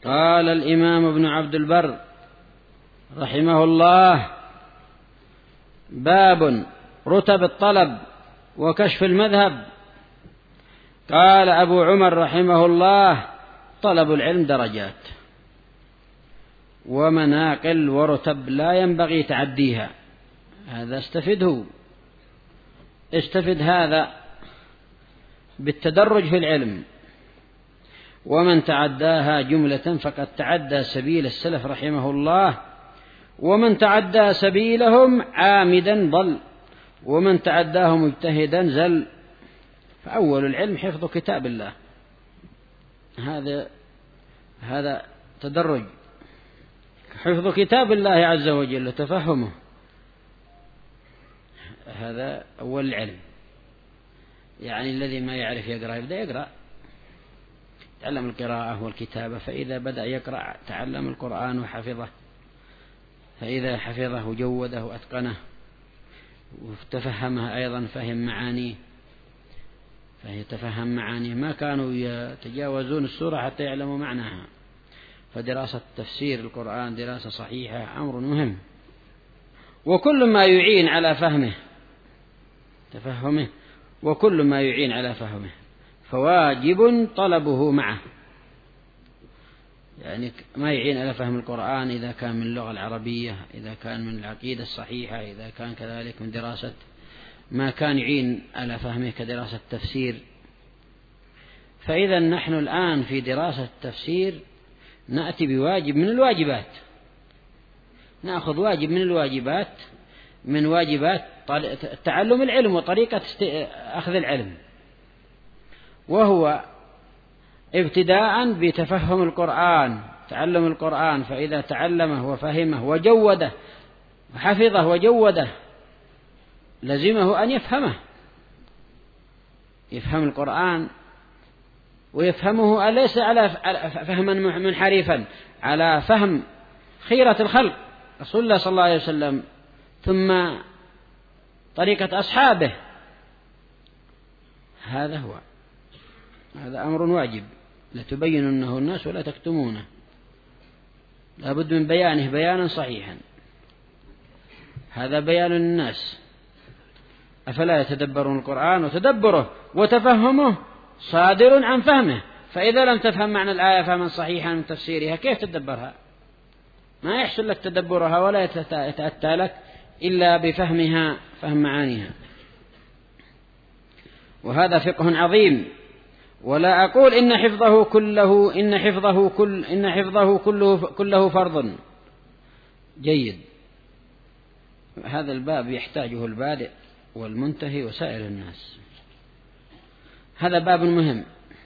قال الإمام ابن عبد البر رحمه الله: باب رتب الطلب وكشف المذهب. قال أبو عمر رحمه الله: طلب العلم درجات ومناقل ورتب لا ينبغي تعديها. هذا استفد هذا بالتدرج في العلم، ومن تعداها جملة فقد تعدى سبيل السلف رحمه الله، ومن تعدى سبيلهم عامدا ضل، ومن تعداهم مجتهدا زل. فأول العلم حفظ كتاب الله، هذا تدرج، حفظ كتاب الله عز وجل وتفهمه، هذا أول العلم. يعني الذي ما يعرف يقرأ يبدأ يقرأ، تعلم القراءة والكتابة، فإذا بدأ يقرأ تعلم القرآن وحفظه، فإذا حفظه وجوده وأتقنه وتفهمه أيضا فهم معانيه، فيتفهم معانيه. ما كانوا يتجاوزون السورة حتى يعلموا معناها. فدراسة تفسير القرآن دراسة صحيحة أمر مهم، وكل ما يعين على فهمه تفهمه، وكل ما يعين على فهمه فواجب طلبه معه. يعني ما يعين على فهم القرآن إذا كان من اللغة العربية، إذا كان من العقيدة الصحيحة، إذا كان كذلك من دراسة ما كان يعين على فهمه كدراسة تفسير. فإذا نحن الآن في دراسة التفسير نأتي بواجب من الواجبات، نأخذ واجب من الواجبات، من واجبات تعلم العلم وطريقة أخذ العلم، وهو ابتداء بتفهم القرآن، تعلم القرآن. فإذا تعلمه وفهمه وجوده وحفظه وجوده لزمه أن يفهم القرآن، ويفهمه ليس على فهما منحرفا، على فهم خيرة الخلق رسول الله صلى الله عليه وسلم، ثم طريقة أصحابه. هذا أمر واجب، لا تبيننه الناس ولا تكتمونه، لا بد من بيانه بيانا صحيحا. هذا بيان للناس. أفلا يتدبرون القرآن؟ وتدبره وتفهمه صادر عن فهمه. فإذا لم تفهم معنى الآية فهما صحيحا من تفسيرها كيف تدبرها؟ ما يحصل لك تدبرها ولا يتأتى لك إلا بفهمها، فهم معانيها. وهذا فقه عظيم. ولا أقول إن حفظه كله فرض. جيد، هذا الباب يحتاجه البادئ والمنتهي وسائر الناس، هذا باب مهم.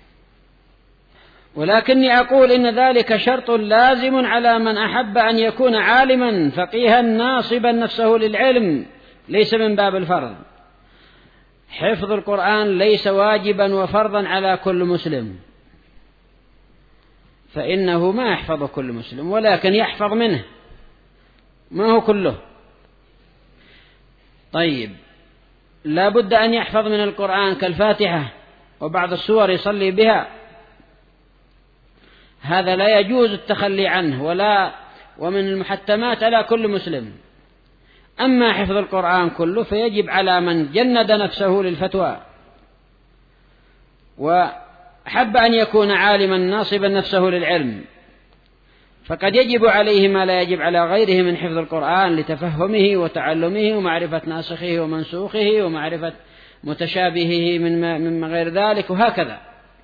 ولكني أقول إن ذلك شرط لازم على من أحب أن يكون عالما فقيها ناصبا نفسه للعلم، ليس من باب الفرض. حفظ القرآن ليس واجبا وفرضا على كل مسلم، فإنه ما يحفظ كل مسلم، ولكن يحفظ منه، ما هو كله. طيب، لا بد أن يحفظ من القرآن كالفاتحة وبعض السور يصلي بها، هذا لا يجوز التخلي عنه، ومن المحتمات على كل مسلم. أما حفظ القرآن كله فيجب على من جند نفسه للفتوى وحب أن يكون عالما ناصبا نفسه للعلم، فقد يجب عليه ما لا يجب على غيره من حفظ القرآن لتفهمه وتعلمه ومعرفة ناسخه ومنسوخه ومعرفة متشابهه من غير ذلك، وهكذا.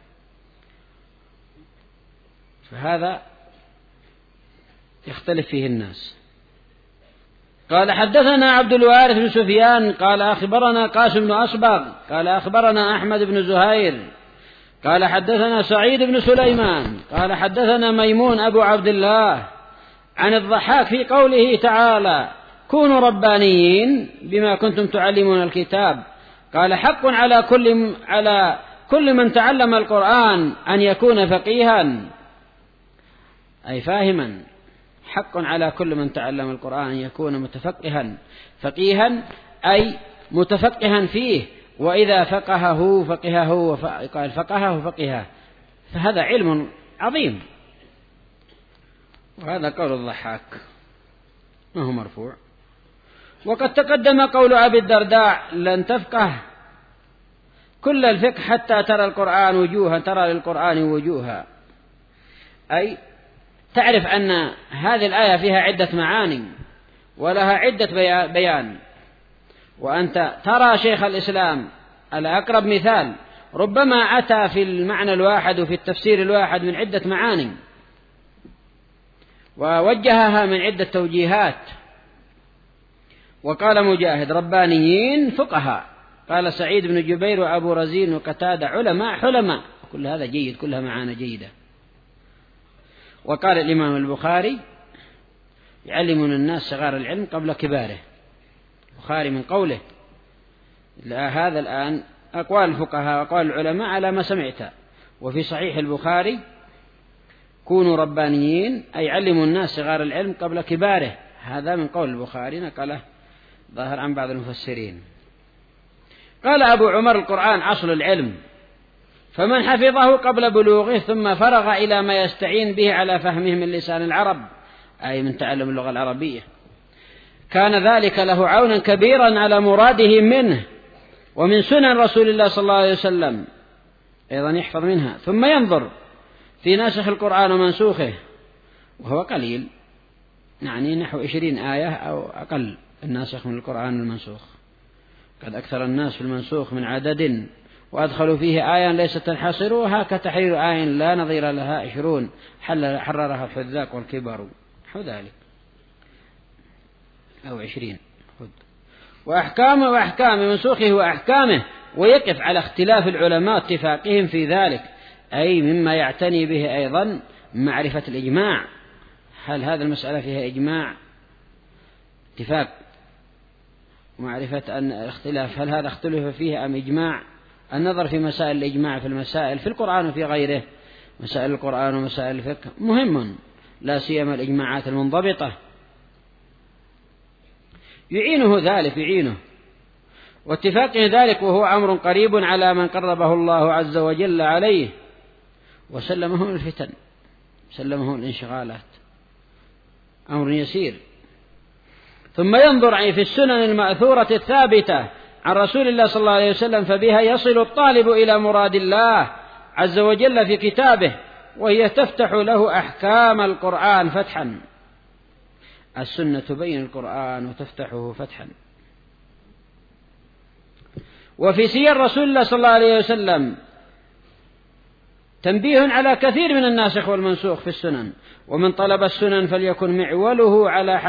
فهذا يختلف فيه الناس. قال: حدثنا عبد الوارث بن سفيان قال أخبرنا قاسم بن أصبغ قال أخبرنا أحمد بن زهير قال حدثنا سعيد بن سليمان قال حدثنا ميمون أبو عبد الله عن الضحاك في قوله تعالى: كونوا ربانيين بما كنتم تعلمون الكتاب. قال: حق على كل من تعلم القرآن أن يكون فقيها، أي فاهما. حق على كل من تعلم القرآن أن يكون متفقها، فقيها أي متفقها فيه، وإذا فقهه فقهه، قال فقهه فقهه، فهذا علم عظيم. وهذا قول الضحاك ما هو مرفوع. وقد تقدم قول أبي الدرداء لن تفقه كل الفقه حتى ترى القرآن وجوها، ترى للقرآن وجوها، أي تعرف أن هذه الآية فيها عدة معاني ولها عدة بيان، وأنت ترى شيخ الإسلام على أقرب مثال ربما أتى في المعنى الواحد وفي التفسير الواحد من عدة معاني ووجهها من عدة توجيهات. وقال مجاهد ربانيين فقهاء، قال سعيد بن جبير وأبو رزين وقتادة علماء حلماء، كل هذا جيد، كلها معاني جيدة. وقال الإمام البخاري يعلمون الناس صغار العلم قبل كباره، البخاري من قوله هذا الآن أقوال الفقهاء وأقوال العلماء على ما سمعت. وفي صحيح البخاري كونوا ربانيين أي علموا الناس صغار العلم قبل كباره، هذا من قول البخاري نقله ظاهر عن بعض المفسرين. قال أبو عمر القرآن أصل العلم، فمن حفظه قبل بلوغه ثم فرغ إلى ما يستعين به على فهمه من لسان العرب أي من تعلم اللغة العربية كان ذلك له عونا كبيرا على مراده منه ومن سنن رسول الله صلى الله عليه وسلم أيضا يحفظ منها، ثم ينظر في ناسخ القرآن ومنسوخه وهو قليل، يعني نحو 20 آية أو أقل الناسخ من القرآن المنسوخ، قد أكثر الناس في المنسوخ من عدد وأدخلوا فيه آية ليس تنحصرها كتحرير آية لا نظير لها 20 حررها الحذاق والكبار نحو ذلك أو 20 وأحكام منسوخه وأحكامه، ويقف على اختلاف العلماء اتفاقهم في ذلك، أي مما يعتني به أيضا معرفة الإجماع، هل هذا المسألة فيها إجماع اتفاق، معرفة أن الاختلاف هل هذا اختلف فيه أم إجماع، النظر في مسائل الإجماع في المسائل في القرآن وفي غيره، مسائل القرآن ومسائل الفقه مهم، لا سيما الإجماعات المنضبطة يعينه ذلك يعينه، واتفاقه ذلك وهو أمر قريب على من قربه الله عز وجل عليه وسلمه الفتن، سلمه الانشغالات، أمر يسير. ثم ينظر في السنن المأثورة الثابتة عن رسول الله صلى الله عليه وسلم، فبها يصل الطالب إلى مراد الله عز وجل في كتابه، وهي تفتح له أحكام القرآن فتحا، السنة تبين القرآن وتفتحه فتحا. وفي سير رسول الله صلى الله عليه وسلم تنبيه على كثير من الناسخ والمنسوخ في السنن، ومن طلب السنن فليكن معوله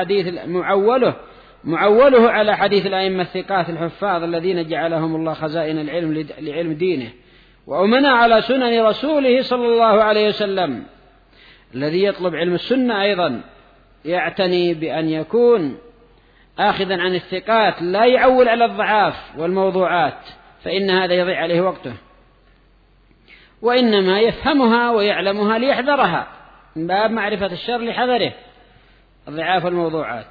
على حديث الأئمة الثقات الحفاظ الذين جعلهم الله خزائن العلم لعلم دينه، وأمنا على سنن رسوله صلى الله عليه وسلم. الذي يطلب علم السنة أيضا يعتني بأن يكون آخذا عن الثقات، لا يعول على الضعاف والموضوعات، فإن هذا يضيع عليه وقته، وإنما يفهمها ويعلمها ليحذرها من باب معرفة الشر لحذره الضعاف والموضوعات.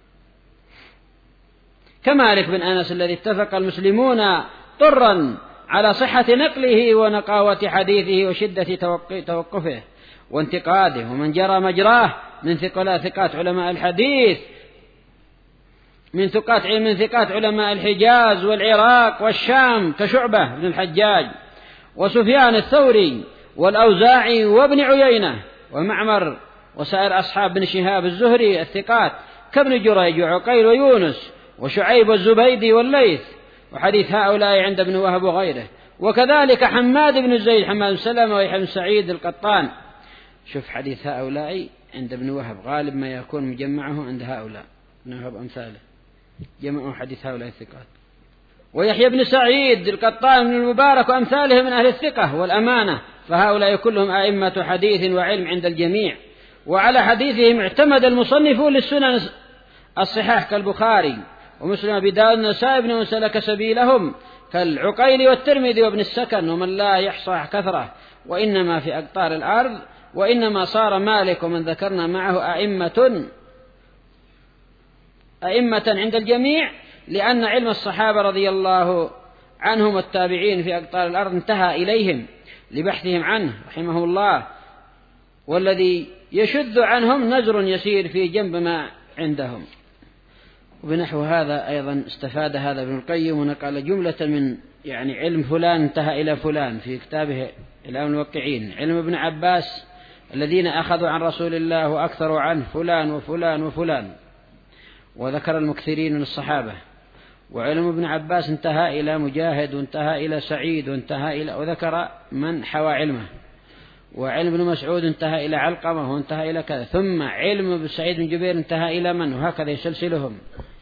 كمالك بن أنس الذي اتفق المسلمون طرا على صحة نقله ونقاوة حديثه وشدة توقفه وانتقاده، ومن جرى مجراه من ثقات علماء الحديث من ثقات علماء الحجاز والعراق والشام كشعبة بن الحجاج وسفيان الثوري والأوزاعي وابن عيينة ومعمر وسائر أصحاب بن شهاب الزهري الثقات كابن جريج وعقيل ويونس وشعيب والزبيدي والليث، وحديث هؤلاء عند ابن وهب وغيره، وكذلك حماد بن زيد حماد بن سلمة ويحيى بن سعيد القطان. شوف حديث هؤلاء عند ابن وهب غالب ما يكون مجمعه عند هؤلاء ابن وهب أمثاله جمعوا حديث هؤلاء الثقات، ويحيى بن سعيد القطان بن المبارك وأمثاله من أهل الثقة والأمانة، فهؤلاء كلهم أئمة حديث وعلم عند الجميع، وعلى حديثهم اعتمد المصنفون للسنن الصحاح كالبخاري ومسلم أبي داود والنسائي بن سلك سبيلهم كالعقيل والترمذي وابن السكن ومن لا يحصى كثرة، وإنما في أقطار الأرض، وإنما صار مالك ومن ذكرنا معه أئمة عند الجميع، لأن علم الصحابة رضي الله عنهم والتابعين في أقطار الأرض انتهى إليهم لبحثهم عنه رحمه الله، والذي يشذ عنهم نزر يسير في جنب ما عندهم. وبنحو هذا أيضا استفاد هذا ابن القيم ونقل جملة من يعني علم فلان انتهى إلى فلان في كتابه إلى الموقعين. علم ابن عباس الذين أخذوا عن رسول الله وأكثروا عنه فلان وفلان وفلان، وذكر المكثرين من الصحابة. وعلم ابن عباس انتهى إلى مجاهد وانتهى إلى سعيد وانتهى إلى، وذكر من حوى علمه. وعلم ابن مسعود انتهى إلى علقمة وانتهى إلى كذا، ثم علم ابن سعيد بن جبير انتهى إلى من، وهكذا يسلسلهم.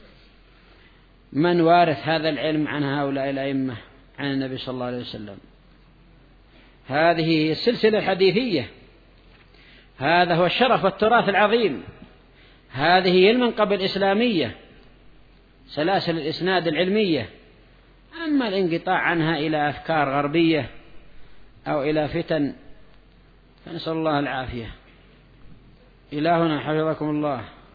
من وارث هذا العلم عن هؤلاء الأئمة عن النبي صلى الله عليه وسلم؟ هذه هي السلسلة الحديثية، هذا هو الشرف والتراث العظيم، هذه هي المنقبة الإسلامية، سلاسل الإسناد العلمية. أما الانقطاع عنها إلى أفكار غربية أو إلى فتن فنسأل الله العافية. إلهنا حفظكم الله.